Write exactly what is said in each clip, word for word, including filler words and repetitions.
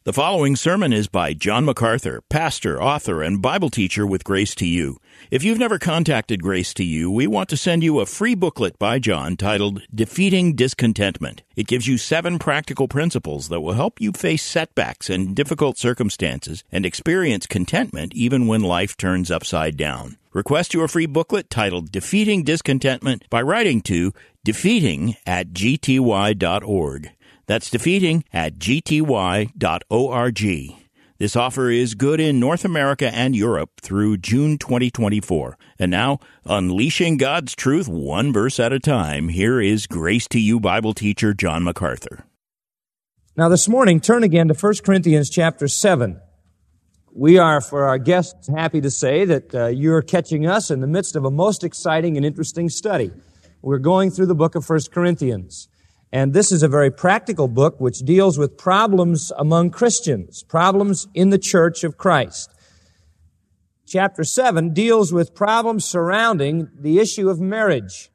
The following sermon is by John MacArthur, pastor, author, and Bible teacher with Grace to You. If you've never contacted Grace to You, we want to send you a free booklet by John titled Defeating Discontentment. It gives you seven practical principles that will help you face setbacks and difficult circumstances and experience contentment even when life turns upside down. Request your free booklet titled Defeating Discontentment by writing to defeating at g t y dot org. That's defeating at g t y dot org. This offer is good in North America and Europe through June twenty twenty-four. And now, unleashing God's truth one verse at a time, here is Grace to You Bible teacher John MacArthur. Now this morning, turn again to First Corinthians chapter seven. We are, for our guests, happy to say that uh, you're catching us in the midst of a most exciting and interesting study. We're going through the book of First Corinthians. And this is a very practical book which deals with problems among Christians, problems in the church of Christ. Chapter seven deals with problems surrounding the issue of marriage.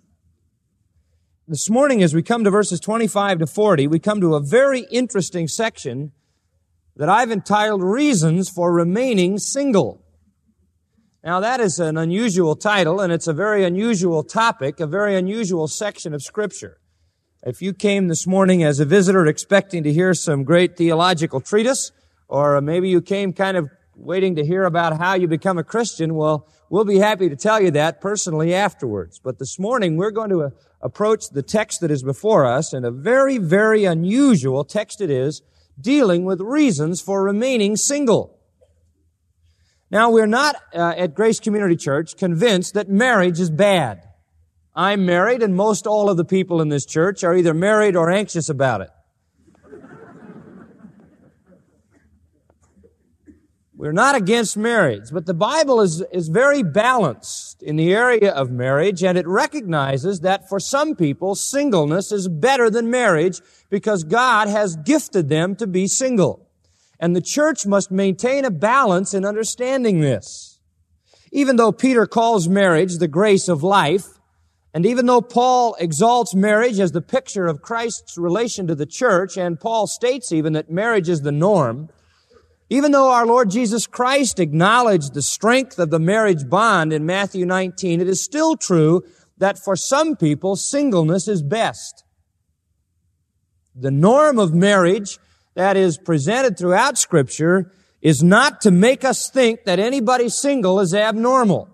This morning, as we come to verses twenty-five to forty, we come to a very interesting section that I've entitled Reasons for Remaining Single. Now, that is an unusual title, and it's a very unusual topic, a very unusual section of Scripture. If you came this morning as a visitor expecting to hear some great theological treatise, or maybe you came kind of waiting to hear about how you become a Christian, well, we'll be happy to tell you that personally afterwards. But this morning, we're going to uh, approach the text that is before us, and a very, very unusual text it is, dealing with reasons for remaining single. Now, we're not uh, at Grace Community Church convinced that marriage is bad. I'm married, and most all of the people in this church are either married or anxious about it. We're not against marriage, but the Bible is, is very balanced in the area of marriage, and it recognizes that for some people, singleness is better than marriage because God has gifted them to be single. And the church must maintain a balance in understanding this. Even though Peter calls marriage the grace of life, and even though Paul exalts marriage as the picture of Christ's relation to the church, and Paul states even that marriage is the norm, even though our Lord Jesus Christ acknowledged the strength of the marriage bond in Matthew nineteen, it is still true that for some people, singleness is best. The norm of marriage that is presented throughout Scripture is not to make us think that anybody single is abnormal.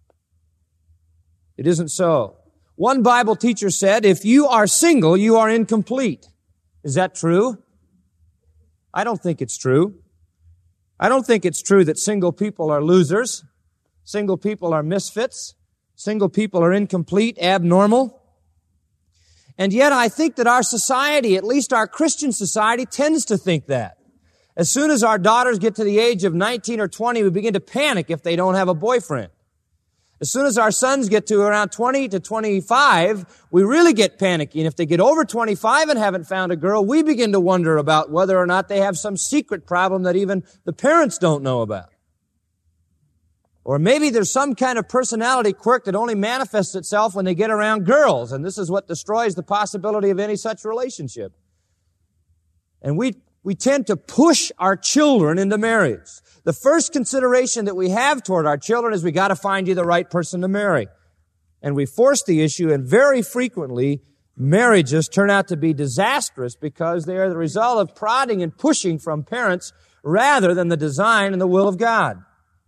It isn't so. One Bible teacher said, if you are single, you are incomplete. Is that true? I don't think it's true. I don't think it's true that single people are losers. Single people are misfits. Single people are incomplete, abnormal. And yet I think that our society, at least our Christian society, tends to think that. As soon as our daughters get to the age of nineteen or twenty, we begin to panic if they don't have a boyfriend. As soon as our sons get to around twenty to twenty-five, we really get panicky. And if they get over twenty-five and haven't found a girl, we begin to wonder about whether or not they have some secret problem that even the parents don't know about. Or maybe there's some kind of personality quirk that only manifests itself when they get around girls, and this is what destroys the possibility of any such relationship. And we we tend to push our children into marriage. The first consideration that we have toward our children is we got to find you the right person to marry. And we force the issue, and very frequently marriages turn out to be disastrous because they are the result of prodding and pushing from parents rather than the design and the will of God.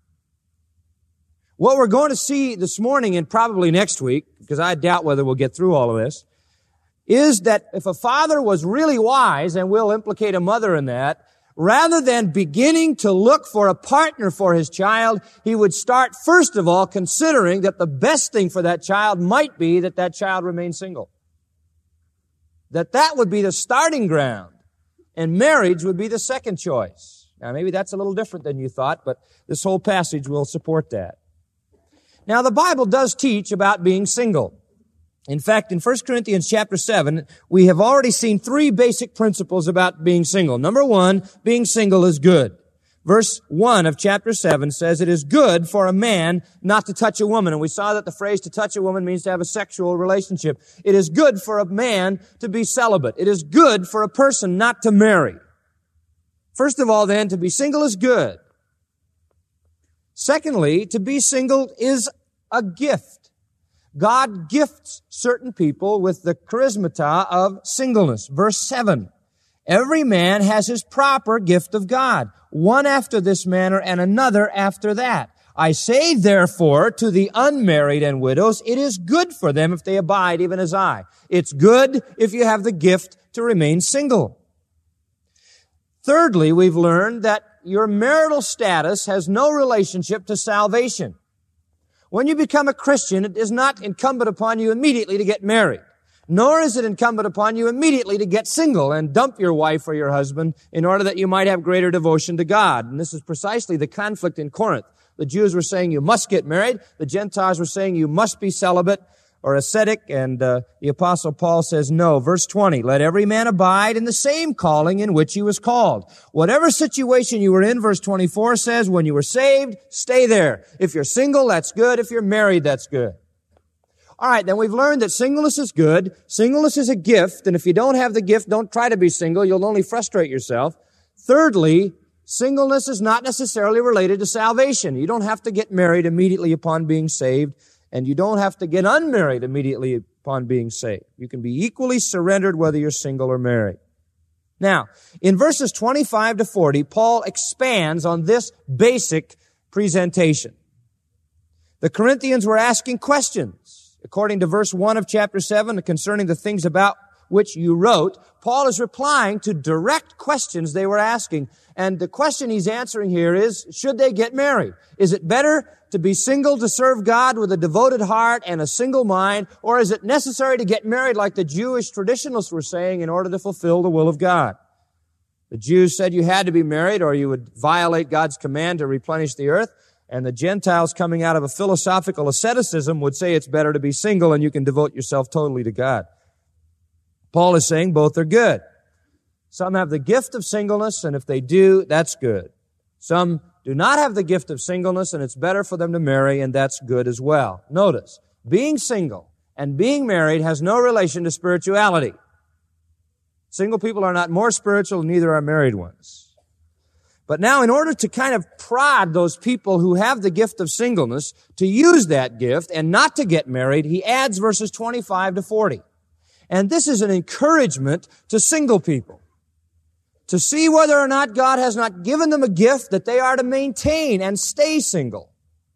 What we're going to see this morning and probably next week, because I doubt whether we'll get through all of this, is that if a father was really wise, and we'll implicate a mother in that, rather than beginning to look for a partner for his child, he would start, first of all, considering that the best thing for that child might be that that child remain single. That that would be the starting ground, and marriage would be the second choice. Now, maybe that's a little different than you thought, but this whole passage will support that. Now, the Bible does teach about being single. In fact, in First Corinthians chapter seven, we have already seen three basic principles about being single. Number one, being single is good. Verse one of chapter seven says, it is good for a man not to touch a woman. And we saw that the phrase to touch a woman means to have a sexual relationship. It is good for a man to be celibate. It is good for a person not to marry. First of all, then, to be single is good. Secondly, to be single is a gift. God gifts certain people with the charismata of singleness. Verse seven, every man has his proper gift of God, one after this manner and another after that. I say, therefore, to the unmarried and widows, it is good for them if they abide even as I. It's good if you have the gift to remain single. Thirdly, we've learned that your marital status has no relationship to salvation. When you become a Christian, it is not incumbent upon you immediately to get married, nor is it incumbent upon you immediately to get single and dump your wife or your husband in order that you might have greater devotion to God. And this is precisely the conflict in Corinth. The Jews were saying you must get married. The Gentiles were saying you must be celibate or ascetic. And uh, the Apostle Paul says no. Verse twenty, let every man abide in the same calling in which he was called. Whatever situation you were in, verse twenty-four says, when you were saved, stay there. If you're single, that's good. If you're married, that's good. All right, then we've learned that singleness is good. Singleness is a gift. And if you don't have the gift, don't try to be single. You'll only frustrate yourself. Thirdly, singleness is not necessarily related to salvation. You don't have to get married immediately upon being saved, and you don't have to get unmarried immediately upon being saved. You can be equally surrendered whether you're single or married. Now, in verses twenty-five to forty, Paul expands on this basic presentation. The Corinthians were asking questions. According to verse one of chapter seven, concerning the things about which you wrote, Paul is replying to direct questions they were asking. And the question he's answering here is, should they get married? Is it better to be single to serve God with a devoted heart and a single mind, or is it necessary to get married like the Jewish traditionalists were saying in order to fulfill the will of God? The Jews said you had to be married or you would violate God's command to replenish the earth. And the Gentiles, coming out of a philosophical asceticism, would say it's better to be single and you can devote yourself totally to God. Paul is saying both are good. Some have the gift of singleness, and if they do, that's good. Some do not have the gift of singleness, and it's better for them to marry, and that's good as well. Notice, being single and being married has no relation to spirituality. Single people are not more spiritual, neither are married ones. But now, in order to kind of prod those people who have the gift of singleness to use that gift and not to get married, he adds verses twenty-five to forty. And this is an encouragement to single people to see whether or not God has not given them a gift that they are to maintain and stay single.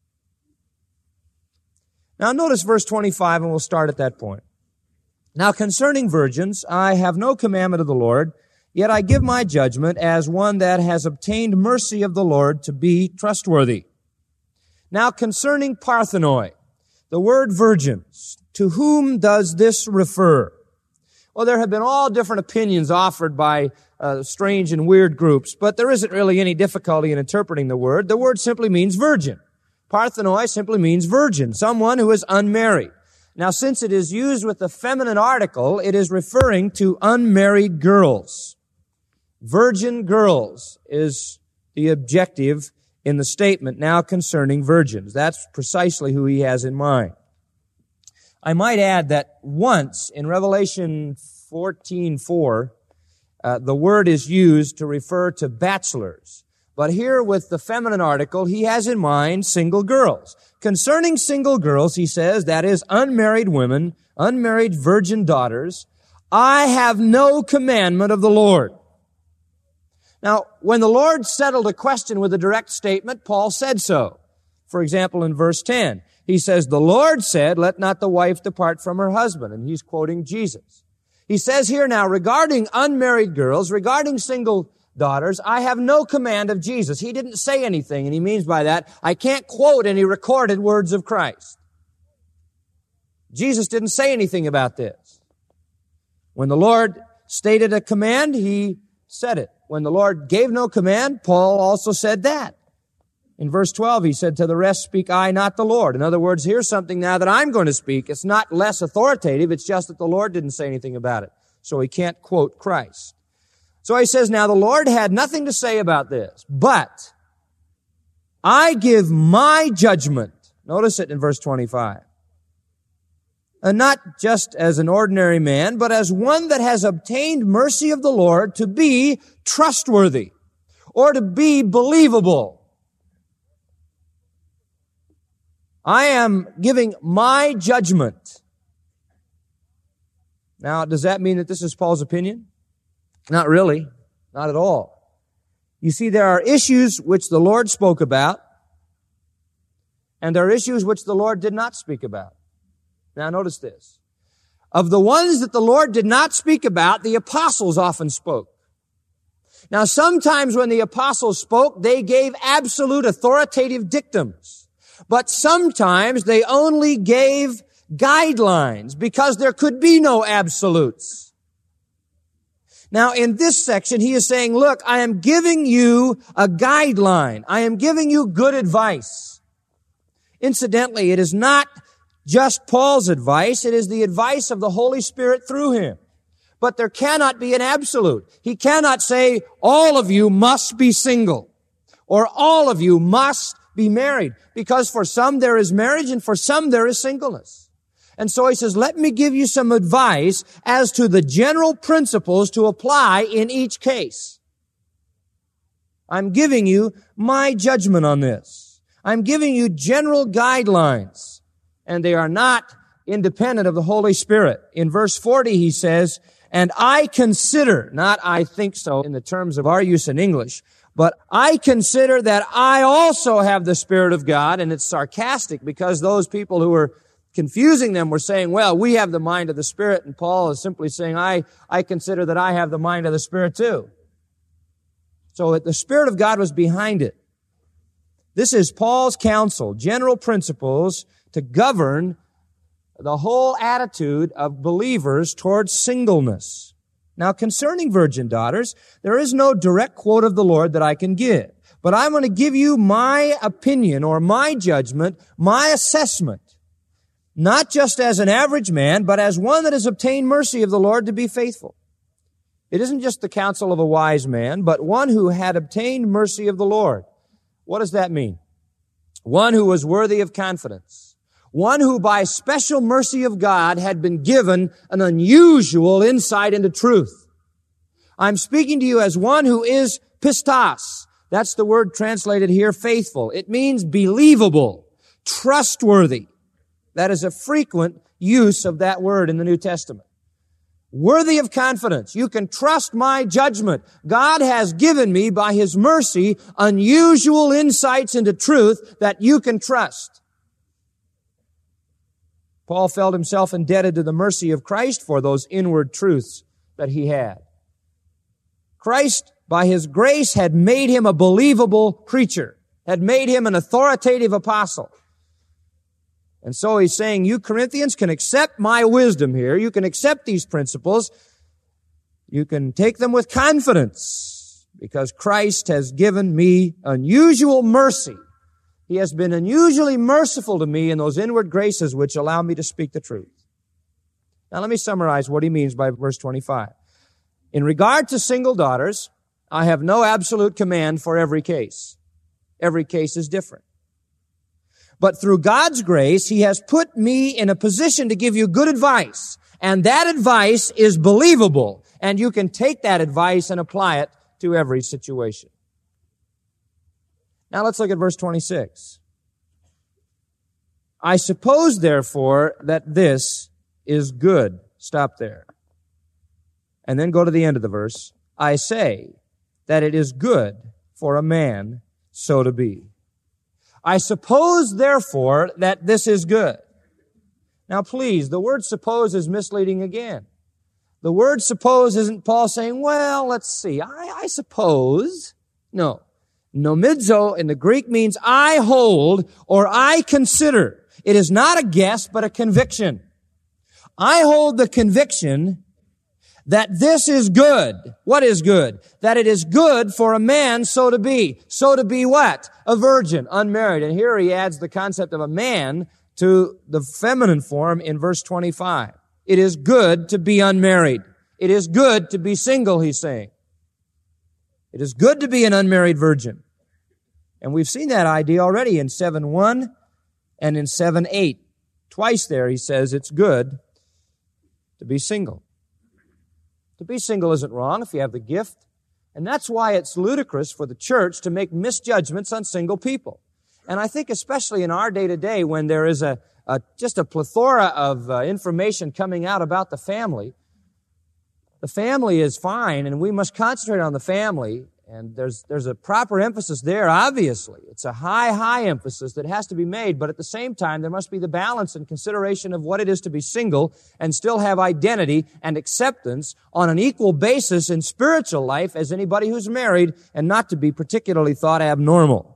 Now notice verse twenty-five, and we'll start at that point. Now concerning virgins, I have no commandment of the Lord, yet I give my judgment as one that has obtained mercy of the Lord to be trustworthy. Now concerning parthenoi, the word virgins, to whom does this refer? Well, there have been all different opinions offered by uh, strange and weird groups, but there isn't really any difficulty in interpreting the word. The word simply means virgin. Parthenoi simply means virgin, someone who is unmarried. Now, since it is used with the feminine article, it is referring to unmarried girls. Virgin girls is the objective in the statement now concerning virgins. That's precisely who he has in mind. I might add that once in Revelation fourteen four, uh, the word is used to refer to bachelors. But here with the feminine article, he has in mind single girls. Concerning single girls, he says, that is unmarried women, unmarried virgin daughters, I have no commandment of the Lord. Now, when the Lord settled a question with a direct statement, Paul said so. For example, in verse ten, he says, the Lord said, let not the wife depart from her husband. And he's quoting Jesus. He says here now, regarding unmarried girls, regarding single daughters, I have no command of Jesus. He didn't say anything, and he means by that, I can't quote any recorded words of Christ. Jesus didn't say anything about this. When the Lord stated a command, he said it. When the Lord gave no command, Paul also said that. In verse twelve, he said, to the rest speak I, not the Lord. In other words, here's something now that I'm going to speak. It's not less authoritative. It's just that the Lord didn't say anything about it. So he can't quote Christ. So he says, now the Lord had nothing to say about this, but I give my judgment. Notice it in verse twenty-five. And not just as an ordinary man, but as one that has obtained mercy of the Lord to be trustworthy. or to be believable. I am giving my judgment. Now, does that mean that this is Paul's opinion? Not really. Not at all. You see, there are issues which the Lord spoke about, and there are issues which the Lord did not speak about. Now, notice this. Of the ones that the Lord did not speak about, the apostles often spoke. Now, sometimes when the apostles spoke, they gave absolute authoritative dictums. But sometimes they only gave guidelines because there could be no absolutes. Now, in this section, he is saying, look, I am giving you a guideline. I am giving you good advice. Incidentally, it is not just Paul's advice. It is the advice of the Holy Spirit through him. But there cannot be an absolute. He cannot say, all of you must be single, or all of you must be married, because for some there is marriage and for some there is singleness. And so he says, let me give you some advice as to the general principles to apply in each case. I'm giving you my judgment on this. I'm giving you general guidelines, and they are not independent of the Holy Spirit. In verse forty, he says, and I consider, not I think so in the terms of our use in English, but I consider that I also have the Spirit of God, and it's sarcastic because those people who were confusing them were saying, well, we have the mind of the Spirit, and Paul is simply saying, I, I consider that I have the mind of the Spirit too. So the Spirit of God was behind it. This is Paul's counsel, general principles to govern the whole attitude of believers towards singleness. Now, concerning virgin daughters, there is no direct quote of the Lord that I can give. But I'm going to give you my opinion or my judgment, my assessment, not just as an average man, but as one that has obtained mercy of the Lord to be faithful. It isn't just the counsel of a wise man, but one who had obtained mercy of the Lord. What does that mean? One who was worthy of confidence. One who by special mercy of God had been given an unusual insight into truth. I'm speaking to you as one who is pistos. That's the word translated here, faithful. It means believable, trustworthy. That is a frequent use of that word in the New Testament. Worthy of confidence. You can trust my judgment. God has given me by His mercy unusual insights into truth that you can trust. Paul felt himself indebted to the mercy of Christ for those inward truths that he had. Christ, by His grace, had made him a believable preacher, had made him an authoritative apostle. And so he's saying, you Corinthians can accept my wisdom here. You can accept these principles. You can take them with confidence because Christ has given me unusual mercy. He has been unusually merciful to me in those inward graces which allow me to speak the truth. Now let me summarize what he means by verse twenty-five. In regard to single daughters, I have no absolute command for every case. Every case is different. But through God's grace, He has put me in a position to give you good advice. And that advice is believable. And you can take that advice and apply it to every situation. Now let's look at verse twenty-six. I suppose, therefore, that this is good. Stop there. And then go to the end of the verse. I say that it is good for a man so to be. I suppose, therefore, that this is good. Now, please, the word suppose is misleading again. The word suppose isn't Paul saying, well, let's see, I, I suppose. No. Nomidzo in the Greek means I hold or I consider. It is not a guess, but a conviction. I hold the conviction that this is good. What is good? That it is good for a man so to be. So to be what? A virgin, unmarried. And here he adds the concept of a man to the feminine form in verse twenty-five. It is good to be unmarried. It is good to be single, he's saying. It is good to be an unmarried virgin. And we've seen that idea already in seven one and in seven eight. Twice there he says it's good to be single. To be single isn't wrong if you have the gift And that's why it's ludicrous for the church to make misjudgments on single people. And I think especially in our day-to-day when there is a, a just a plethora of uh, information coming out about the family, the family is fine and we must concentrate on the family. And there's, there's a proper emphasis there, obviously. It's a high, high emphasis that has to be made, but at the same time, there must be the balance and consideration of what it is to be single and still have identity and acceptance on an equal basis in spiritual life as anybody who's married and not to be particularly thought abnormal.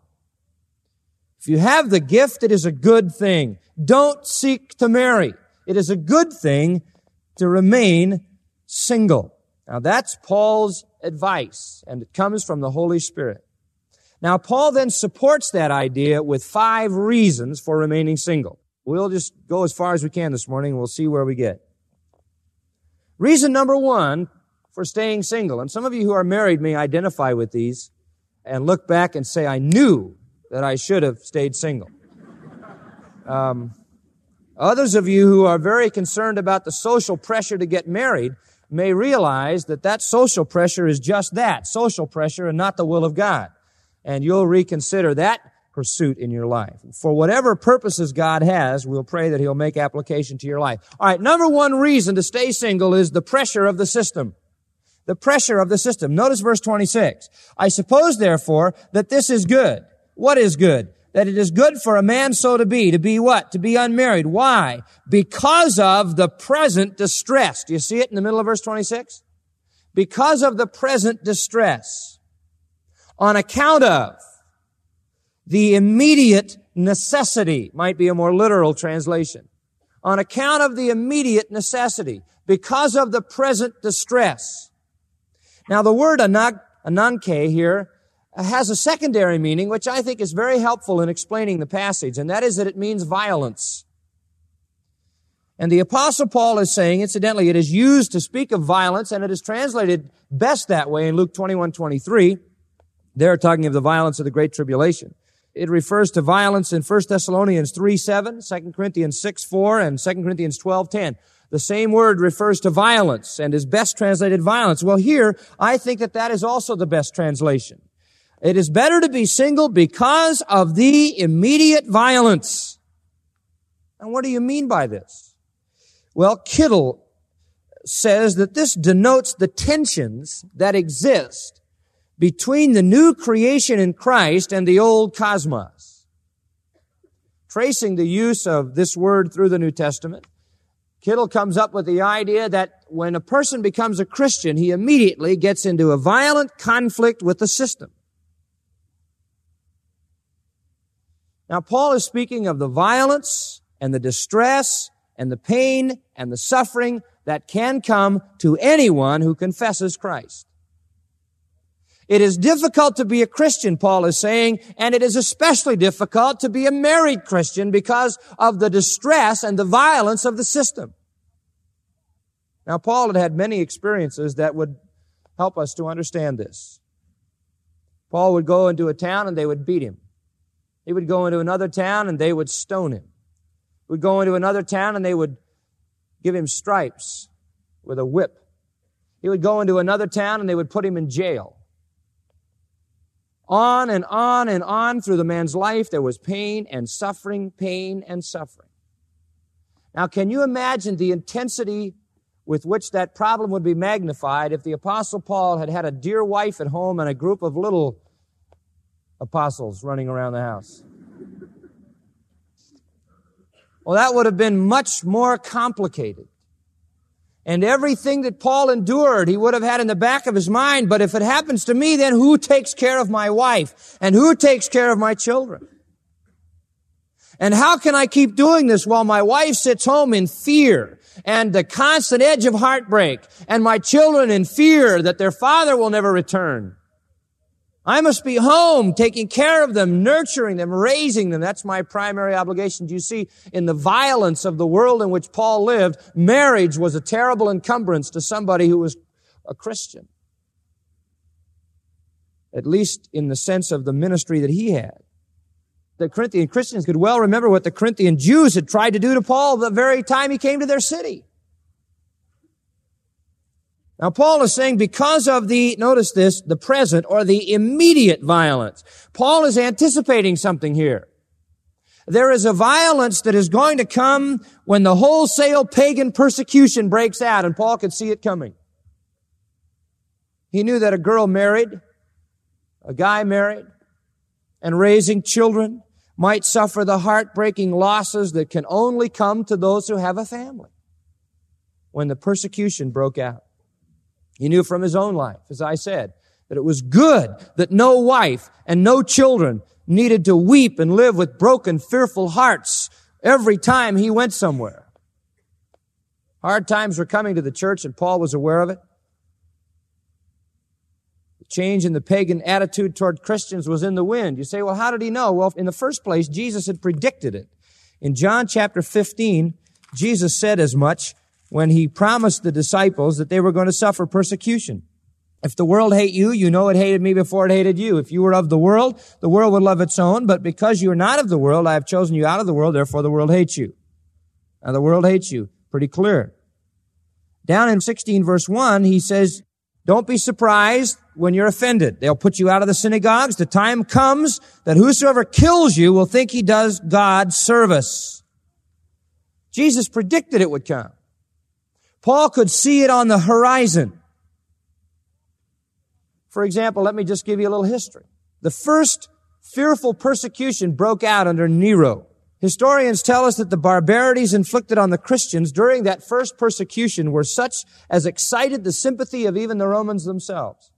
If you have the gift, it is a good thing. Don't seek to marry. It is a good thing to remain single. Now that's Paul's advice, and it comes from the Holy Spirit. Now Paul then supports that idea with five reasons for remaining single. We'll just go as far as we can this morning, and we'll see where we get. Reason number one for staying single, and some of you who are married may identify with these and look back and say, I knew that I should have stayed single. Um, others of you who are very concerned about the social pressure to get married may realize that that social pressure is just that, social pressure and not the will of God. And you'll reconsider that pursuit in your life. For whatever purposes God has, we'll pray that He'll make application to your life. All right, number one reason to stay single is the pressure of the system. The pressure of the system. Notice verse twenty-six. I suppose, therefore, that this is good. What is good? That it is good for a man so to be. To be what? To be unmarried. Why? Because of the present distress. Do you see it in the middle of verse twenty-six? Because of the present distress. On account of the immediate necessity. Might be a more literal translation. On account of the immediate necessity. Because of the present distress. Now the word anag, ananke here has a secondary meaning, which I think is very helpful in explaining the passage, and that is that it means violence. And the Apostle Paul is saying, incidentally, it is used to speak of violence, and it is translated best that way in Luke twenty-one twenty-three. They're talking of the violence of the Great Tribulation. It refers to violence in First Thessalonians three seven, Second Corinthians six four, and Second Corinthians twelve ten. The same word refers to violence and is best translated violence. Well, here, I think that that is also the best translation. It is better to be single because of the immediate violence. And what do you mean by this? Well, Kittel says that this denotes the tensions that exist between the new creation in Christ and the old cosmos. Tracing the use of this word through the New Testament, Kittel comes up with the idea that when a person becomes a Christian, he immediately gets into a violent conflict with the system. Now, Paul is speaking of the violence and the distress and the pain and the suffering that can come to anyone who confesses Christ. It is difficult to be a Christian, Paul is saying, and it is especially difficult to be a married Christian because of the distress and the violence of the system. Now, Paul had had many experiences that would help us to understand this. Paul would go into a town and they would beat him. He would go into another town and they would stone him. He would go into another town and they would give him stripes with a whip. He would go into another town and they would put him in jail. On and on and on through the man's life, there was pain and suffering, pain and suffering. Now, can you imagine the intensity with which that problem would be magnified if the Apostle Paul had had a dear wife at home and a group of little apostles running around the house? Well, that would have been much more complicated. And everything that Paul endured, he would have had in the back of his mind, but if it happens to me, then who takes care of my wife? And who takes care of my children? And how can I keep doing this while my wife sits home in fear and the constant edge of heartbreak, and my children in fear that their father will never return? I must be home, taking care of them, nurturing them, raising them. That's my primary obligation. Do you see, in the violence of the world in which Paul lived, marriage was a terrible encumbrance to somebody who was a Christian. At least in the sense of the ministry that he had. The Corinthian Christians could well remember what the Corinthian Jews had tried to do to Paul the very time he came to their city. Now, Paul is saying because of the, notice this, the present or the immediate violence. Paul is anticipating something here. There is a violence that is going to come when the wholesale pagan persecution breaks out, and Paul could see it coming. He knew that a girl married, a guy married, and raising children might suffer the heartbreaking losses that can only come to those who have a family when the persecution broke out. He knew from his own life, as I said, that it was good that no wife and no children needed to weep and live with broken, fearful hearts every time he went somewhere. Hard times were coming to the church, and Paul was aware of it. The change in the pagan attitude toward Christians was in the wind. You say, well, how did he know? Well, in the first place, Jesus had predicted it. In John chapter fifteen, Jesus said as much when he promised the disciples that they were going to suffer persecution. If the world hate you, you know it hated me before it hated you. If you were of the world, the world would love its own. But because you are not of the world, I have chosen you out of the world, therefore the world hates you. Now the world hates you. Pretty clear. Down in sixteen verse one, he says, don't be surprised when you're offended. They'll put you out of the synagogues. The time comes that whosoever kills you will think he does God service. Jesus predicted it would come. Paul could see it on the horizon. For example, let me just give you a little history. The first fearful persecution broke out under Nero. Historians tell us that the barbarities inflicted on the Christians during that first persecution were such as excited the sympathy of even the Romans themselves.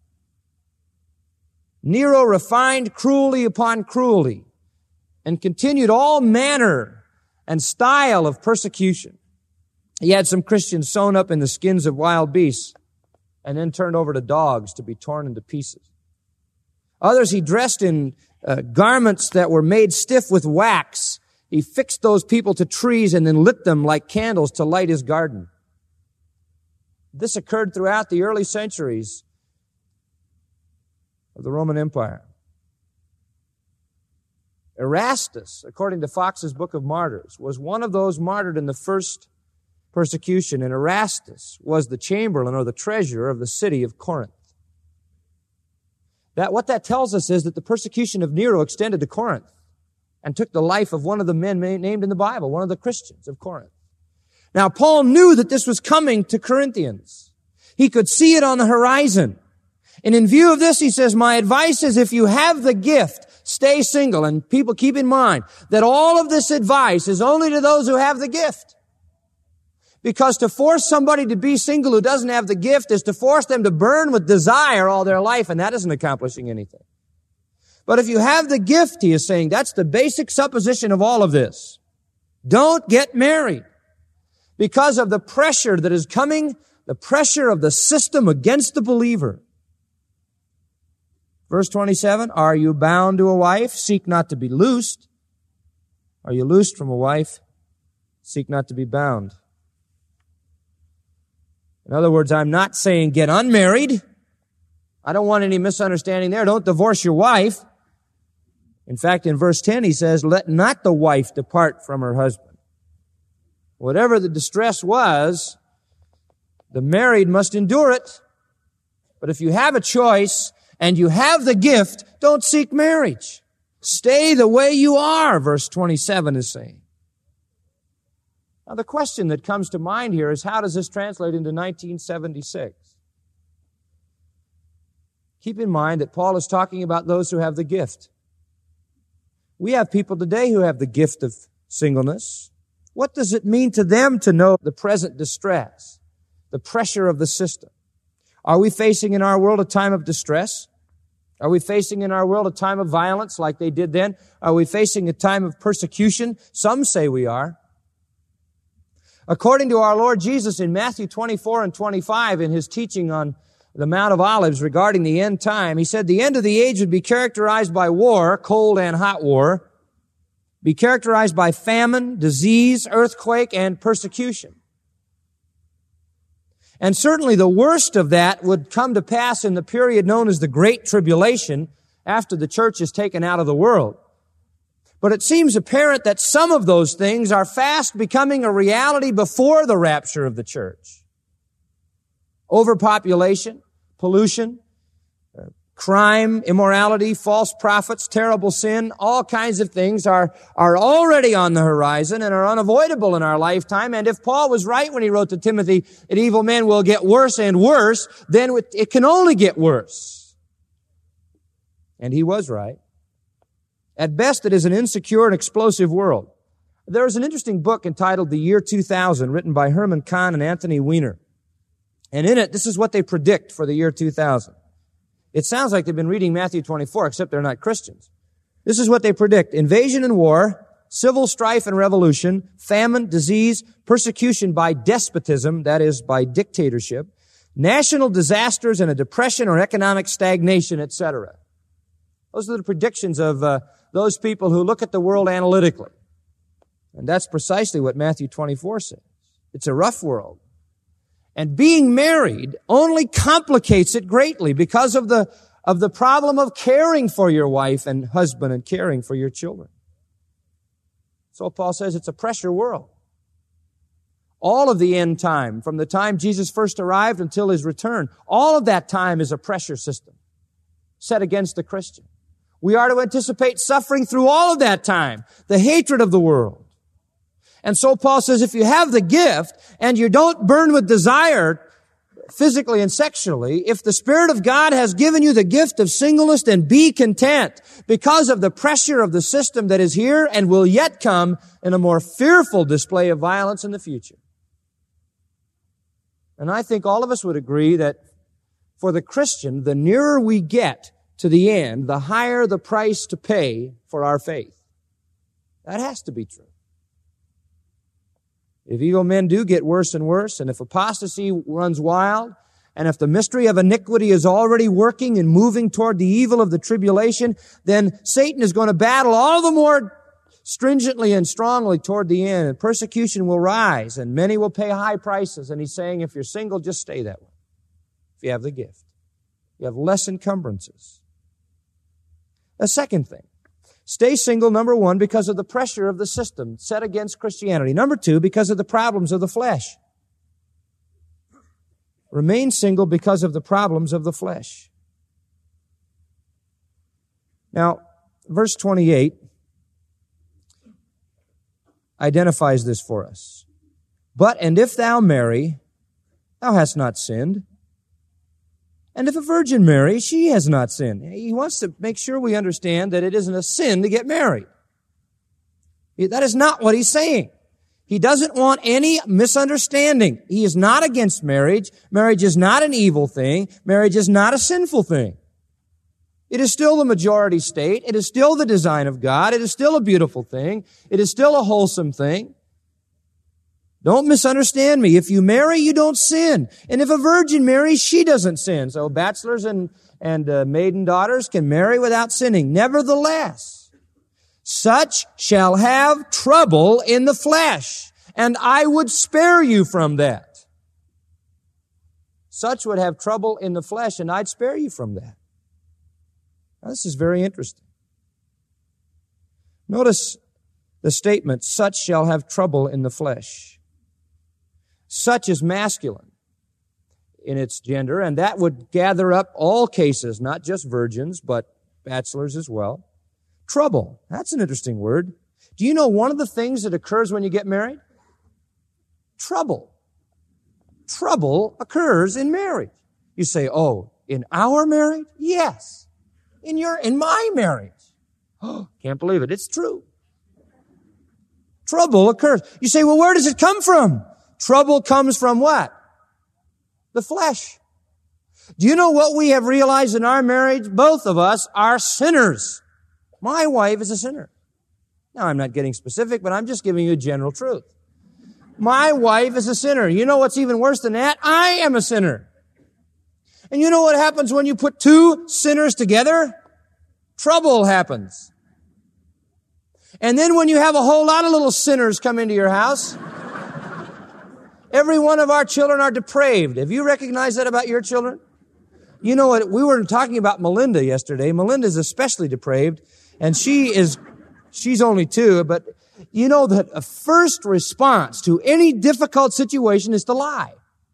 Nero refined cruelty upon cruelty and continued all manner and style of persecution. He had some Christians sewn up in the skins of wild beasts and then turned over to dogs to be torn into pieces. Others he dressed in uh, garments that were made stiff with wax. He fixed those people to trees and then lit them like candles to light his garden. This occurred throughout the early centuries of the Roman Empire. Erastus, according to Fox's Book of Martyrs, was one of those martyred in the first persecution, and Erastus was the chamberlain or the treasurer of the city of Corinth. That, what that tells us is that the persecution of Nero extended to Corinth and took the life of one of the men named in the Bible, one of the Christians of Corinth. Now, Paul knew that this was coming to Corinthians. He could see it on the horizon. And in view of this, he says, my advice is if you have the gift, stay single. And people, keep in mind that all of this advice is only to those who have the gift. Because to force somebody to be single who doesn't have the gift is to force them to burn with desire all their life, and that isn't accomplishing anything. But if you have the gift, he is saying, that's the basic supposition of all of this. Don't get married because of the pressure that is coming, the pressure of the system against the believer. Verse twenty-seven, are you bound to a wife? Seek not to be loosed. Are you loosed from a wife? Seek not to be bound. In other words, I'm not saying get unmarried. I don't want any misunderstanding there. Don't divorce your wife. In fact, in verse ten, he says, let not the wife depart from her husband. Whatever the distress was, the married must endure it. But if you have a choice and you have the gift, don't seek marriage. Stay the way you are, verse twenty-seven is saying. Now, the question that comes to mind here is, how does this translate into nineteen seventy-six? Keep in mind that Paul is talking about those who have the gift. We have people today who have the gift of singleness. What does it mean to them to know the present distress, the pressure of the system? Are we facing in our world a time of distress? Are we facing in our world a time of violence like they did then? Are we facing a time of persecution? Some say we are. According to our Lord Jesus in Matthew twenty-four and twenty-five, in his teaching on the Mount of Olives regarding the end time, he said the end of the age would be characterized by war, cold and hot war, be characterized by famine, disease, earthquake, and persecution. And certainly the worst of that would come to pass in the period known as the Great Tribulation, after the church is taken out of the world. But it seems apparent that some of those things are fast becoming a reality before the rapture of the church. overpopulation, pollution, uh, crime, immorality, false prophets, terrible sin, all kinds of things are, are already on the horizon and are unavoidable in our lifetime. And if Paul was right when he wrote to Timothy that evil men will get worse and worse, then it can only get worse. And he was right. At best, it is an insecure and explosive world. There is an interesting book entitled The Year two thousand, written by Herman Kahn and Anthony Weiner. And in it, this is what they predict for the year two thousand. It sounds like they've been reading Matthew twenty-four, except they're not Christians. This is what they predict. Invasion and war, civil strife and revolution, famine, disease, persecution by despotism, that is, by dictatorship, national disasters and a depression or economic stagnation, et cetera. Those are the predictions of uh, those people who look at the world analytically. And that's precisely what Matthew twenty-four says. It's a rough world. And being married only complicates it greatly because of the, of the problem of caring for your wife and husband and caring for your children. So Paul says it's a pressure world. All of the end time, from the time Jesus first arrived until his return, all of that time is a pressure system set against the Christian. We are to anticipate suffering through all of that time, the hatred of the world. And so Paul says if you have the gift and you don't burn with desire physically and sexually, if the Spirit of God has given you the gift of singleness, then be content because of the pressure of the system that is here and will yet come in a more fearful display of violence in the future. And I think all of us would agree that for the Christian, the nearer we get to the end, the higher the price to pay for our faith. That has to be true. If evil men do get worse and worse, and if apostasy runs wild, and if the mystery of iniquity is already working and moving toward the evil of the tribulation, then Satan is going to battle all the more stringently and strongly toward the end, and persecution will rise, and many will pay high prices. And he's saying, if you're single, just stay that way. If you have the gift. You have less encumbrances. A second thing. Stay single, number one, because of the pressure of the system set against Christianity. Number two, because of the problems of the flesh. Remain single because of the problems of the flesh. Now, verse twenty-eight identifies this for us. But, and if thou marry, thou hast not sinned. And if a virgin marry, she has not sinned. He wants to make sure we understand that it isn't a sin to get married. That is not what he's saying. He doesn't want any misunderstanding. He is not against marriage. Marriage is not an evil thing. Marriage is not a sinful thing. It is still the majority state. It is still the design of God. It is still a beautiful thing. It is still a wholesome thing. Don't misunderstand me. If you marry, you don't sin. And if a virgin marries, she doesn't sin. So bachelors and, and uh, maiden daughters can marry without sinning. Nevertheless, such shall have trouble in the flesh, and I would spare you from that. Such would have trouble in the flesh, and I'd spare you from that. Now, this is very interesting. Notice the statement, such shall have trouble in the flesh. Such is masculine in its gender, and that would gather up all cases, not just virgins, but bachelors as well. Trouble. That's an interesting word. Do you know one of the things that occurs when you get married? Trouble. Trouble occurs in marriage. You say, oh, in our marriage? Yes. In your, in my marriage. Oh, can't believe it. It's true. Trouble occurs. You say, well, where does it come from? Trouble comes from what? The flesh. Do you know what we have realized in our marriage? Both of us are sinners. My wife is a sinner. Now, I'm not getting specific, but I'm just giving you a general truth. My wife is a sinner. You know what's even worse than that? I am a sinner. And you know what happens when you put two sinners together? Trouble happens. And then when you have a whole lot of little sinners come into your house, every one of our children are depraved. Have you recognized that about your children? You know what? We were talking about Melinda yesterday. Melinda is especially depraved, and she is, she's only two, but you know that a first response to any difficult situation is to lie.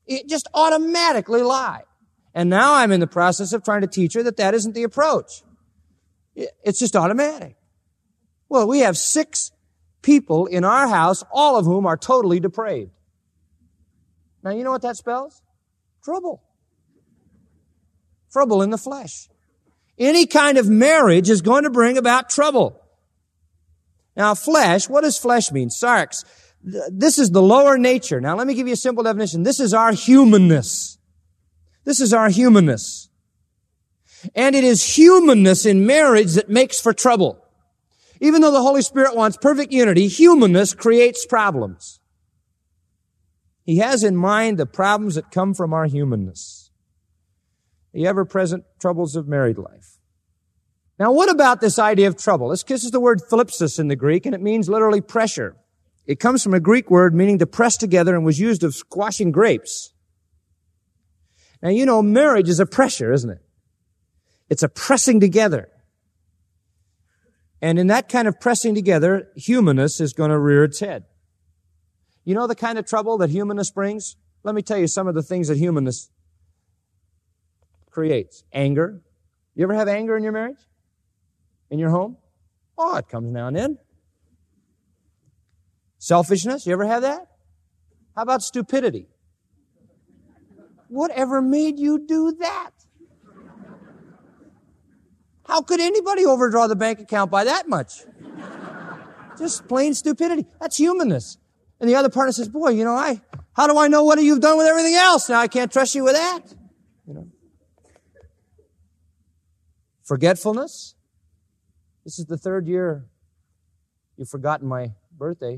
It just automatically lie. And now I'm in the process of trying to teach her that that isn't the approach. It's just automatic. Well, we have six people in our house, all of whom are totally depraved. Now, you know what that spells? Trouble. Trouble in the flesh. Any kind of marriage is going to bring about trouble. Now, flesh, what does flesh mean? Sarx. This is the lower nature. Now, let me give you a simple definition. This is our humanness. This is our humanness. And it is humanness in marriage that makes for trouble. Even though the Holy Spirit wants perfect unity, humanness creates problems. He has in mind the problems that come from our humanness. The ever-present troubles of married life. Now, what about this idea of trouble? This kisses the word thlipsis in the Greek, and it means literally pressure. It comes from a Greek word meaning to press together and was used of squashing grapes. Now, you know, marriage is a pressure, isn't it? It's a pressing together. And in that kind of pressing together, humanness is going to rear its head. You know the kind of trouble that humanness brings? Let me tell you some of the things that humanness creates. Anger. You ever have anger in your marriage? In your home? Oh, it comes now and then. Selfishness. You ever have that? How about stupidity? Whatever made you do that? How could anybody overdraw the bank account by that much? Just plain stupidity. That's humanness. And the other partner says, boy, you know, I, how do I know what you've done with everything else? Now I can't trust you with that. You know. Forgetfulness. This is the third year you've forgotten my birthday.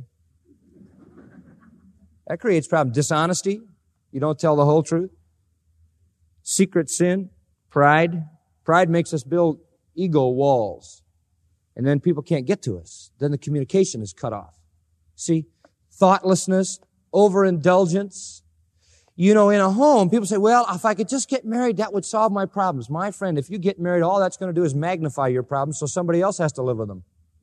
That creates problems. Dishonesty. You don't tell the whole truth. Secret sin. Pride. Pride makes us build ego walls. And then people can't get to us. Then the communication is cut off. See? Thoughtlessness. Overindulgence. You know, in a home, people say, well, if I could just get married, that would solve my problems. My friend, if you get married, all that's going to do is magnify your problems, so somebody else has to live with them.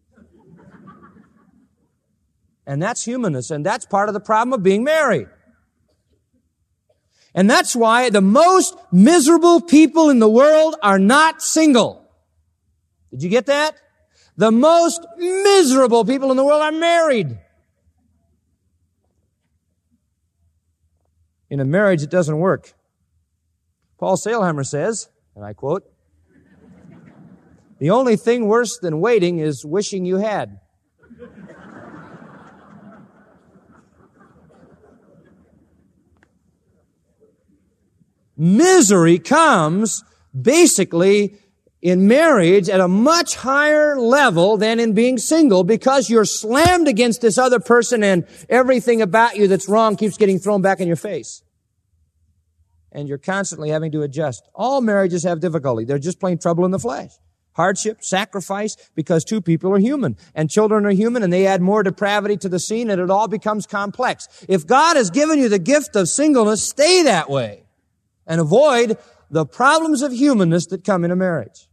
And that's humanness, and that's part of the problem of being married. And that's why the most miserable people in the world are not single. Did you get that? The most miserable people in the world are married. In a marriage, it doesn't work. Paul Sailhammer says, and I quote, the only thing worse than waiting is wishing you had. Misery comes basically in marriage at a much higher level than in being single because you're slammed against this other person and everything about you that's wrong keeps getting thrown back in your face. And you're constantly having to adjust. All marriages have difficulty. They're just plain trouble in the flesh. Hardship, sacrifice, because two people are human. And children are human, and they add more depravity to the scene, and it all becomes complex. If God has given you the gift of singleness, stay that way. And avoid the problems of humanness that come in a marriage.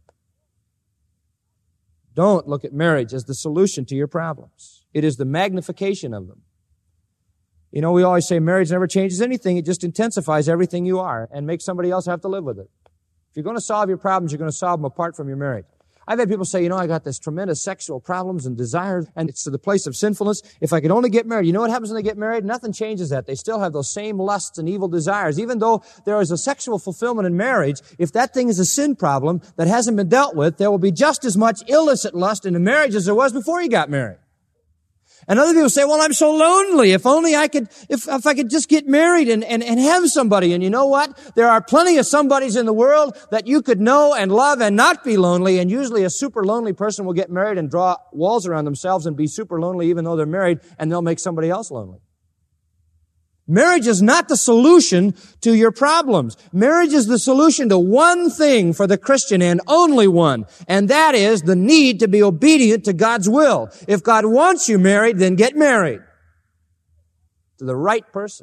Don't look at marriage as the solution to your problems. It is the magnification of them. You know, we always say marriage never changes anything. It just intensifies everything you are and makes somebody else have to live with it. If you're going to solve your problems, you're going to solve them apart from your marriage. I've had people say, you know, I got this tremendous sexual problems and desires, and it's to the place of sinfulness. If I could only get married, you know what happens when they get married? Nothing changes that. They still have those same lusts and evil desires. Even though there is a sexual fulfillment in marriage, if that thing is a sin problem that hasn't been dealt with, there will be just as much illicit lust in the marriage as there was before you got married. And other people say, well, I'm so lonely. If only I could, if, if I could just get married and, and, and have somebody. And you know what? There are plenty of somebodies in the world that you could know and love and not be lonely. And usually a super lonely person will get married and draw walls around themselves and be super lonely even though they're married, and they'll make somebody else lonely. Marriage is not the solution to your problems. Marriage is the solution to one thing for the Christian, and only one, and that is the need to be obedient to God's will. If God wants you married, then get married to the right person.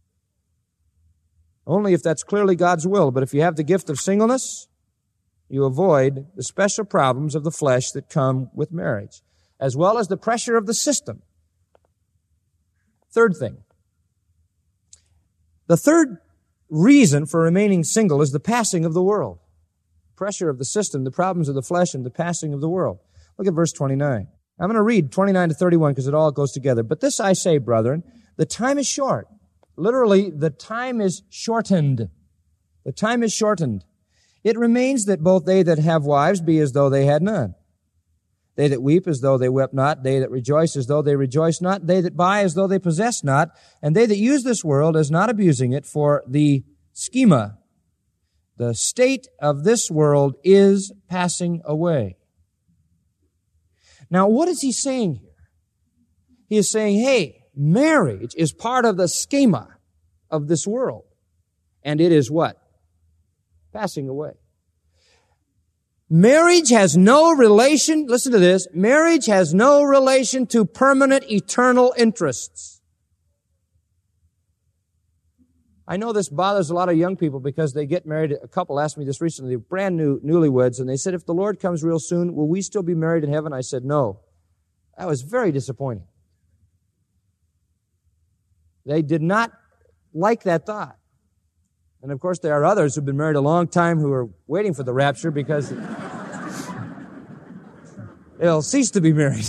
Only if that's clearly God's will. But if you have the gift of singleness, you avoid the special problems of the flesh that come with marriage, as well as the pressure of the system. Third thing. The third reason for remaining single is the passing of the world. Pressure of the system, the problems of the flesh, and the passing of the world. Look at verse twenty-nine. I'm going to read twenty-nine to thirty-one because it all goes together. But this I say, brethren, the time is short. Literally, the time is shortened. The time is shortened. It remains that both they that have wives be as though they had none. They that weep as though they wept not. They that rejoice as though they rejoice not. They that buy as though they possess not. And they that use this world as not abusing it, for the schema, the state of this world is passing away. Now, what is he saying here? He is saying, hey, marriage is part of the schema of this world. And it is what? Passing away. Marriage has no relation, listen to this, marriage has no relation to permanent eternal interests. I know this bothers a lot of young people because they get married. A couple asked me this recently, they're brand new newlyweds, and they said, if the Lord comes real soon, will we still be married in heaven? I said, no. That was very disappointing. They did not like that thought. And of course, there are others who've been married a long time who are waiting for the rapture because they'll cease to be married.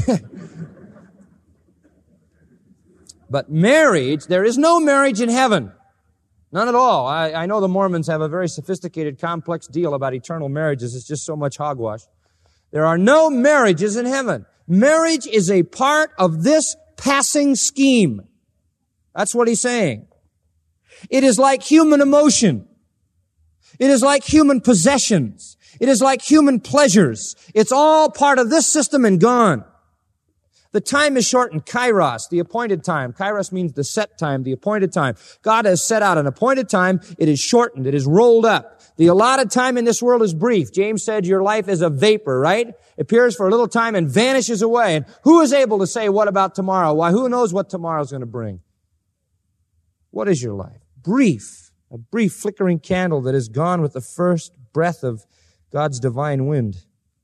But marriage, there is no marriage in heaven. None at all. I, I know the Mormons have a very sophisticated, complex deal about eternal marriages. It's just so much hogwash. There are no marriages in heaven. Marriage is a part of this passing scheme. That's what he's saying. It is like human emotion. It is like human possessions. It is like human pleasures. It's all part of this system and gone. The time is shortened. Kairos, the appointed time. Kairos means the set time, the appointed time. God has set out an appointed time. It is shortened. It is rolled up. The allotted time in this world is brief. James said your life is a vapor, right? It appears for a little time and vanishes away. And who is able to say, what about tomorrow? Why, who knows what tomorrow is going to bring? What is your life? Brief. A brief flickering candle that is gone with the first breath of God's divine wind.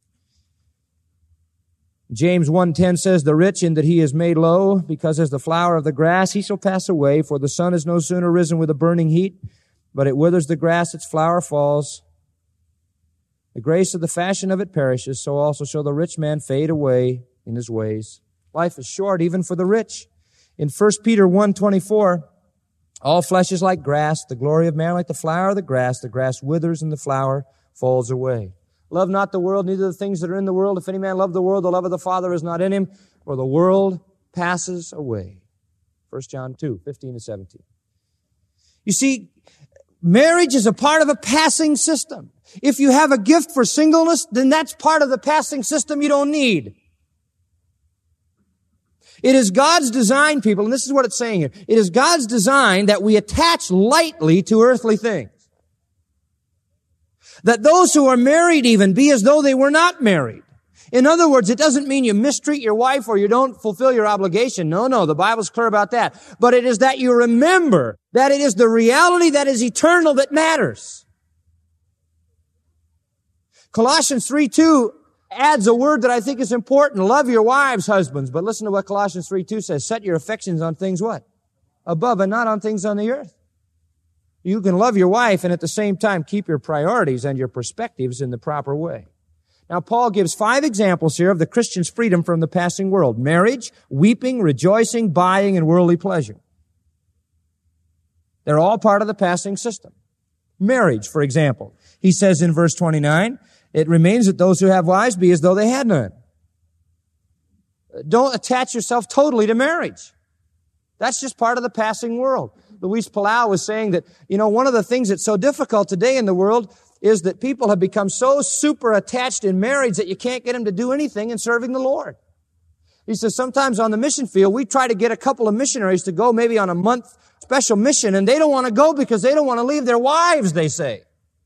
James one ten says, the rich in that he is made low, because as the flower of the grass he shall pass away, for the sun is no sooner risen with a burning heat, but it withers the grass, its flower falls. The grace of the fashion of it perishes, so also shall the rich man fade away in his ways. Life is short even for the rich. In First Peter one twenty-four, all flesh is like grass, the glory of man like the flower of the grass. The grass withers and the flower falls away. Love not the world, neither the things that are in the world. If any man love the world, the love of the Father is not in him, for the world passes away. First John two, fifteen to seventeen. You see, marriage is a part of a passing system. If you have a gift for singleness, then that's part of the passing system you don't need. It is God's design, people, and this is what it's saying here. It is God's design that we attach lightly to earthly things. That those who are married even be as though they were not married. In other words, it doesn't mean you mistreat your wife or you don't fulfill your obligation. No, no, the Bible's clear about that. But it is that you remember that it is the reality that is eternal that matters. Colossians three two adds a word that I think is important. Love your wives, husbands. But listen to what Colossians three two says. Set your affections on things what? Above and not on things on the earth. You can love your wife and at the same time keep your priorities and your perspectives in the proper way. Now, Paul gives five examples here of the Christian's freedom from the passing world. Marriage, weeping, rejoicing, buying, and worldly pleasure. They're all part of the passing system. Marriage, for example. He says in verse twenty-nine, it remains that those who have wives be as though they had none. Don't attach yourself totally to marriage. That's just part of the passing world. Luis Palau was saying that, you know, one of the things that's so difficult today in the world is that people have become so super attached in marriage that you can't get them to do anything in serving the Lord. He says sometimes on the mission field, we try to get a couple of missionaries to go maybe on a month special mission, and they don't want to go because they don't want to leave their wives, they say.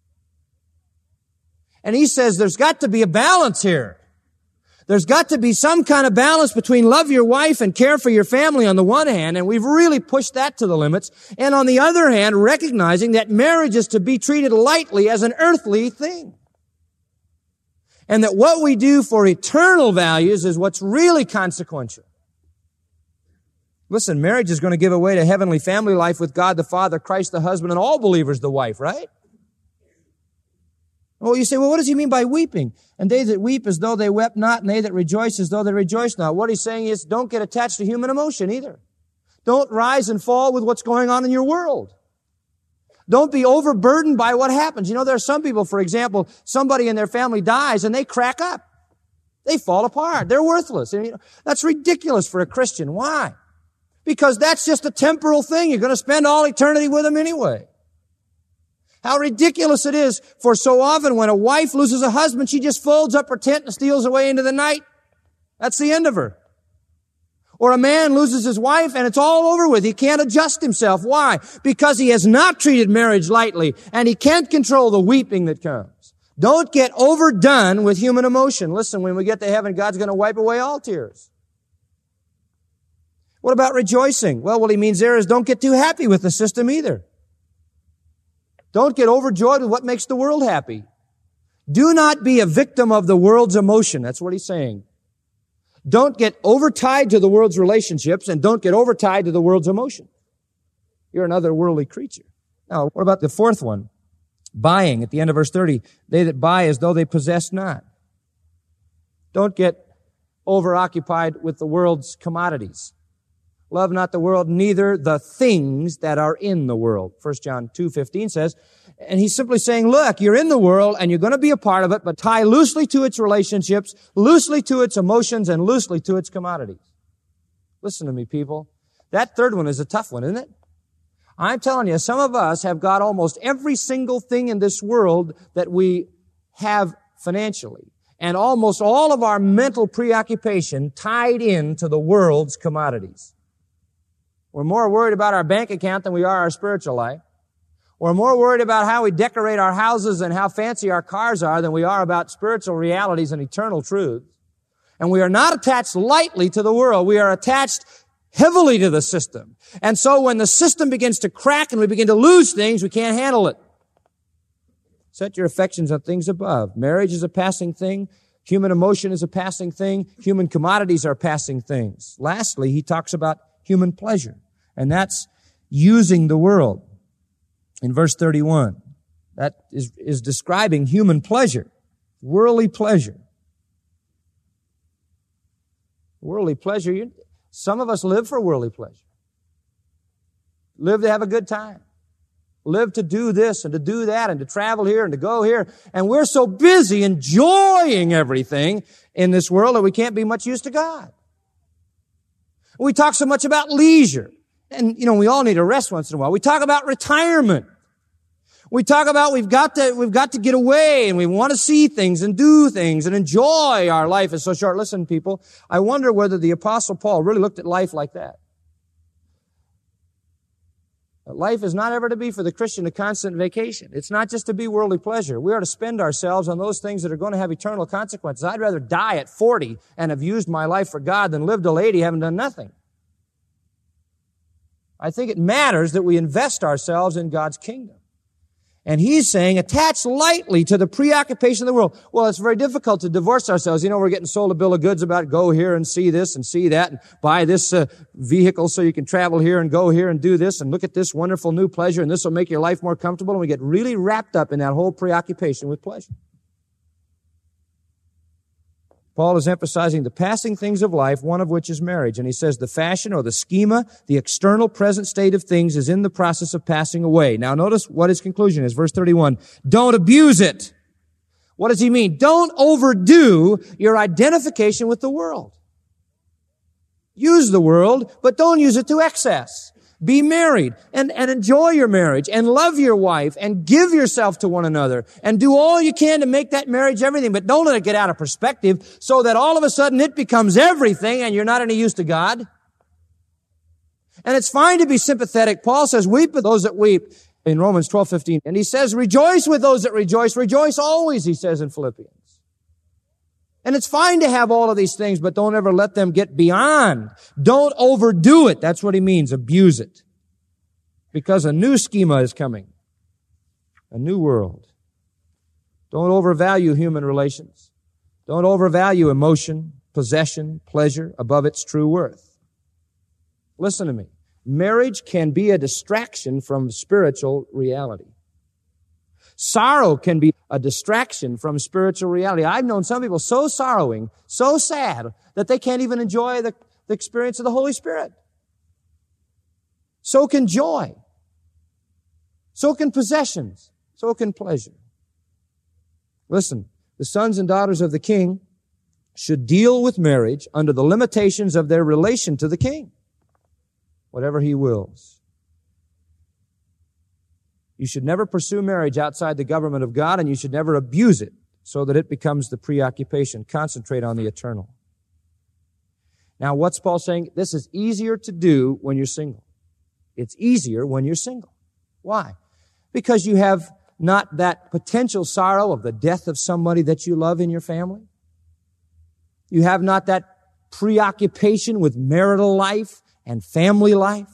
And he says there's got to be a balance here. There's got to be some kind of balance between love your wife and care for your family on the one hand, and we've really pushed that to the limits. And on the other hand, recognizing that marriage is to be treated lightly as an earthly thing. And that what we do for eternal values is what's really consequential. Listen, marriage is going to give away to heavenly family life with God the Father, Christ the husband, and all believers the wife, right? Well, you say, well, what does he mean by weeping? And they that weep as though they wept not, and they that rejoice as though they rejoice not. What he's saying is, don't get attached to human emotion either. Don't rise and fall with what's going on in your world. Don't be overburdened by what happens. You know, there are some people, for example, somebody in their family dies and they crack up. They fall apart. They're worthless. And, you know, that's ridiculous for a Christian. Why? Because that's just a temporal thing. You're going to spend all eternity with them anyway. How ridiculous it is for so often when a wife loses a husband, she just folds up her tent and steals away into the night. That's the end of her. Or a man loses his wife and it's all over with. He can't adjust himself. Why? Because he has not treated marriage lightly and he can't control the weeping that comes. Don't get overdone with human emotion. Listen, when we get to heaven, God's going to wipe away all tears. What about rejoicing? Well, what he means there is don't get too happy with the system either. Don't get overjoyed with what makes the world happy. Do not be a victim of the world's emotion. That's what he's saying. Don't get overtied to the world's relationships and don't get overtied to the world's emotion. You're another worldly creature. Now, what about the fourth one? Buying. At the end of verse thirty, they that buy as though they possess not. Don't get overoccupied with the world's commodities. Love not the world, neither the things that are in the world. First John two fifteen says, and he's simply saying, look, you're in the world and you're going to be a part of it, but tie loosely to its relationships, loosely to its emotions, and loosely to its commodities. Listen to me, people. That third one is a tough one, isn't it? I'm telling you, some of us have got almost every single thing in this world that we have financially, and almost all of our mental preoccupation tied into the world's commodities. We're more worried about our bank account than we are our spiritual life. We're more worried about how we decorate our houses and how fancy our cars are than we are about spiritual realities and eternal truths. And we are not attached lightly to the world. We are attached heavily to the system. And so when the system begins to crack and we begin to lose things, we can't handle it. Set your affections on things above. Marriage is a passing thing. Human emotion is a passing thing. Human commodities are passing things. Lastly, he talks about human pleasure. And that's using the world. In verse thirty-one, that is, is describing human pleasure, worldly pleasure. Worldly pleasure, you, some of us live for worldly pleasure. Live to have a good time. Live to do this and to do that and to travel here and to go here. And we're so busy enjoying everything in this world that we can't be much use to God. We talk so much about leisure. And, you know, we all need a rest once in a while. We talk about retirement. We talk about we've got to, we've got to get away and we want to see things and do things and enjoy our life is so short. Listen, people, I wonder whether the Apostle Paul really looked at life like that. Life is not ever to be for the Christian a constant vacation. It's not just to be worldly pleasure. We are to spend ourselves on those things that are going to have eternal consequences. I'd rather die at forty and have used my life for God than live till eighty, having done nothing. I think it matters that we invest ourselves in God's kingdom. And he's saying, attach lightly to the preoccupation of the world. Well, it's very difficult to divorce ourselves. You know, we're getting sold a bill of goods about go here and see this and see that and buy this uh, vehicle so you can travel here and go here and do this and look at this wonderful new pleasure and this will make your life more comfortable. And we get really wrapped up in that whole preoccupation with pleasure. Paul is emphasizing the passing things of life, one of which is marriage. And he says the fashion or the schema, the external present state of things is in the process of passing away. Now notice what his conclusion is. Verse thirty-one, don't abuse it. What does he mean? Don't overdo your identification with the world. Use the world, but don't use it to excess. Be married and, and enjoy your marriage and love your wife and give yourself to one another and do all you can to make that marriage everything, but don't let it get out of perspective so that all of a sudden it becomes everything and you're not any use to God. And it's fine to be sympathetic. Paul says, weep with those that weep in Romans twelve fifteen. And he says, rejoice with those that rejoice. Rejoice always, he says in Philippians. And it's fine to have all of these things, but don't ever let them get beyond. Don't overdo it. That's what he means, abuse it. Because a new schema is coming. A new world. Don't overvalue human relations. Don't overvalue emotion, possession, pleasure above its true worth. Listen to me. Marriage can be a distraction from spiritual reality. Sorrow can be a distraction from spiritual reality. I've known some people so sorrowing, so sad, that they can't even enjoy the, the experience of the Holy Spirit. So can joy. So can possessions. So can pleasure. Listen, the sons and daughters of the king should deal with marriage under the limitations of their relation to the king, whatever he wills. You should never pursue marriage outside the government of God, and you should never abuse it so that it becomes the preoccupation. Concentrate on the eternal. Now, what's Paul saying? This is easier to do when you're single. It's easier when you're single. Why? Because you have not that potential sorrow of the death of somebody that you love in your family. You have not that preoccupation with marital life and family life.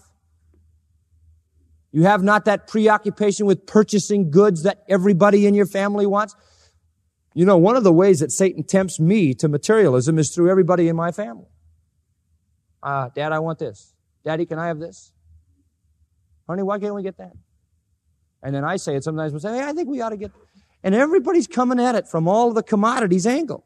You have not that preoccupation with purchasing goods that everybody in your family wants. You know, one of the ways that Satan tempts me to materialism is through everybody in my family. Uh, Dad, I want this. Daddy, can I have this? Honey, why can't we get that? And then I say it sometimes, we'll say, hey, I think we ought to get, and everybody's coming at it from all of the commodities angle.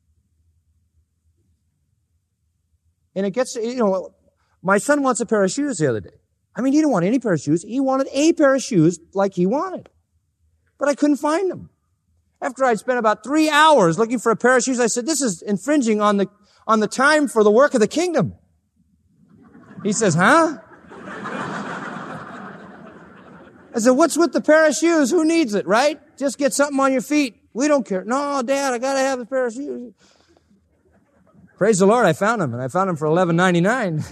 And it gets, you know, my son wants a pair of shoes the other day. I mean, he didn't want any pair of shoes. He wanted a pair of shoes like he wanted. But I couldn't find them. After I'd spent about three hours looking for a pair of shoes, I said, this is infringing on the, on the time for the work of the kingdom. He says, huh? I said, what's with the pair of shoes? Who needs it, right? Just get something on your feet. We don't care. No, Dad, I gotta have a pair of shoes. Praise the Lord, I found them, and I found them for eleven ninety-nine.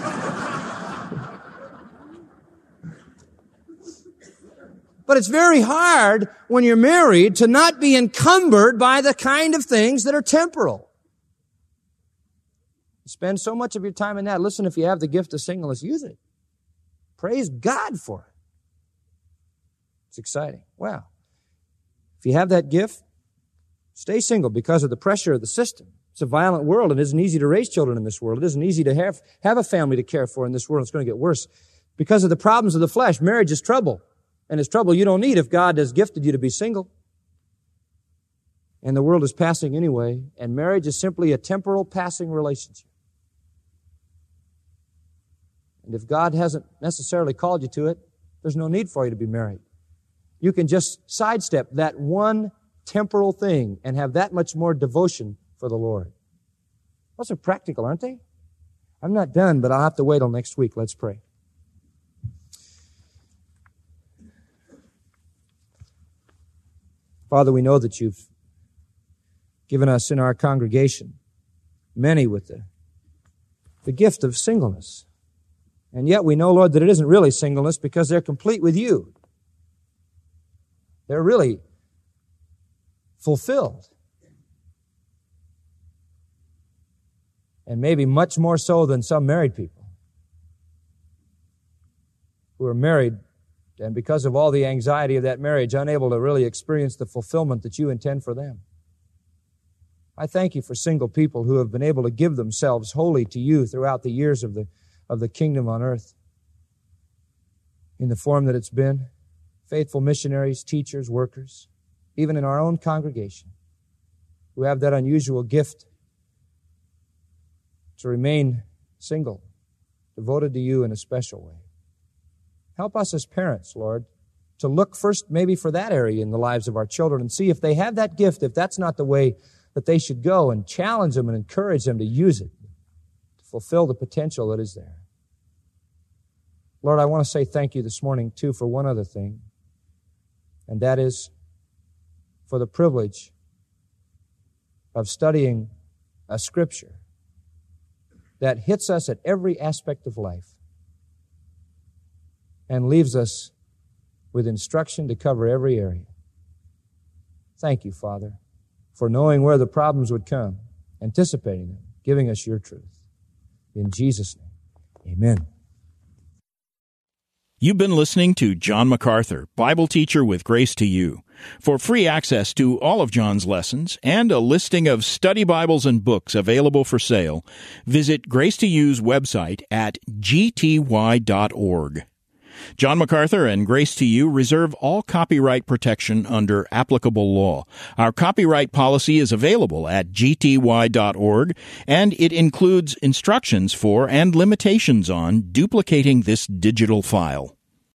But it's very hard when you're married to not be encumbered by the kind of things that are temporal. You spend so much of your time in that. Listen, if you have the gift of singleness, use it. Praise God for it. It's exciting. Wow. If you have that gift, stay single because of the pressure of the system. It's a violent world. It isn't easy to raise children in this world. It isn't easy to have, have a family to care for in this world. It's going to get worse. Because of the problems of the flesh, marriage is trouble. And it's trouble you don't need if God has gifted you to be single. And the world is passing anyway, and marriage is simply a temporal passing relationship. And if God hasn't necessarily called you to it, there's no need for you to be married. You can just sidestep that one temporal thing and have that much more devotion for the Lord. Those are practical, aren't they? I'm not done, but I'll have to wait till next week. Let's pray. Father, we know that you've given us in our congregation many with the, the gift of singleness. And yet we know, Lord, that it isn't really singleness because they're complete with you. They're really fulfilled. And maybe much more so than some married people who are married and because of all the anxiety of that marriage, unable to really experience the fulfillment that you intend for them. I thank you for single people who have been able to give themselves wholly to you throughout the years of the, of the kingdom on earth in the form that it's been. Faithful missionaries, teachers, workers, even in our own congregation, who have that unusual gift to remain single, devoted to you in a special way. Help us as parents, Lord, to look first maybe for that area in the lives of our children and see if they have that gift, if that's not the way that they should go, and challenge them and encourage them to use it to fulfill the potential that is there. Lord, I want to say thank you this morning, too, for one other thing, and that is for the privilege of studying a Scripture that hits us at every aspect of life and leaves us with instruction to cover every area. Thank you, Father, for knowing where the problems would come, anticipating them, giving us your truth. In Jesus' name, amen. You've been listening to John MacArthur, Bible teacher with Grace to You. For free access to all of John's lessons and a listing of study Bibles and books available for sale, visit Grace to You's website at g t y dot org. John MacArthur and Grace to You reserve all copyright protection under applicable law. Our copyright policy is available at g t y dot org, and it includes instructions for and limitations on duplicating this digital file.